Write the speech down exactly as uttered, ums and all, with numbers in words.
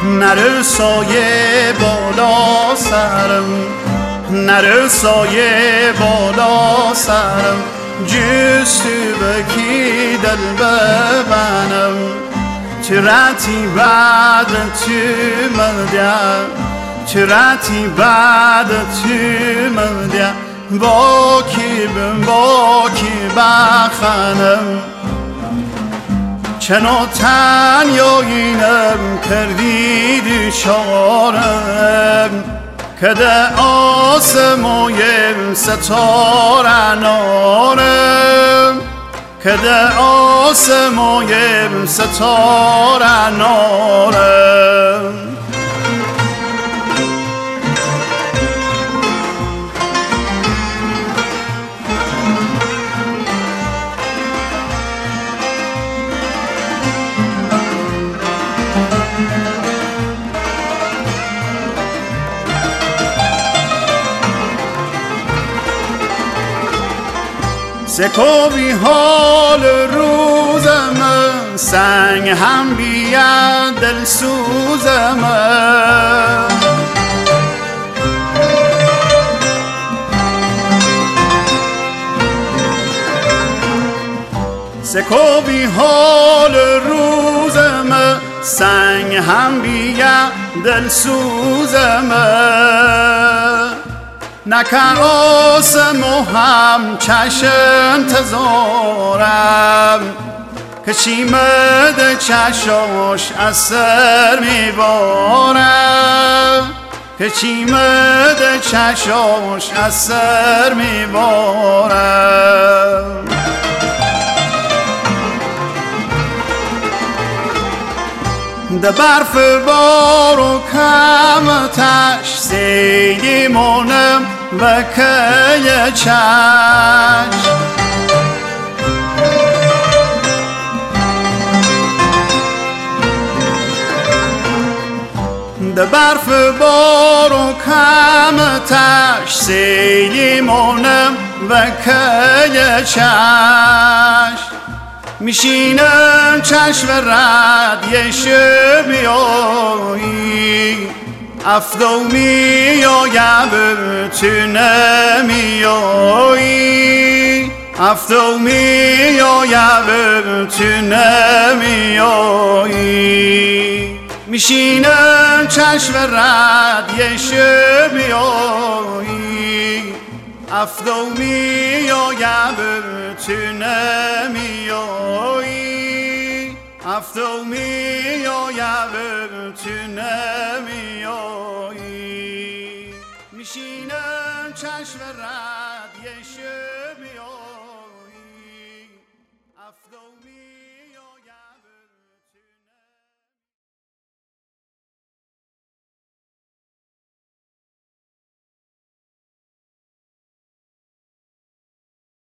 نرو سایه بالا سرم، نرو سایه بالا سرم، جستو بکی دل ببنم. چراتی بعد تو مدیم، چراتی بعد تو مدیم، با کی بم با کی بخنم. چنو تنیایینم کردی دوشارم، که ده آسمویم ستاره نارم، که ده آسمویم ستاره نارم. سکوبی حال روزم، سنگ هم بیاد دل سوزم. سکوبی حال روزم، سنگ هم بیاد دل سوزم. نکن آسم و هم چشم انتظارم، که چیمد چشاش از سر میبارم، که چیمد چشاش از سر میبارم. ده برف بار و کمتش سیلی مونم و که چشم. ده برف بار و کمتش سیلی مونم و که چشم. میشینم چشم رد یه شب بیایی، افتو میایم تو نمیایی، افتو میایم تو نمیایی. میشینم چشم رد یه شب بیایی، افتو میایم تو نمیایی، افتو میایم تو نمیایی. میشینم چشم رد یه شب بیایی، افتو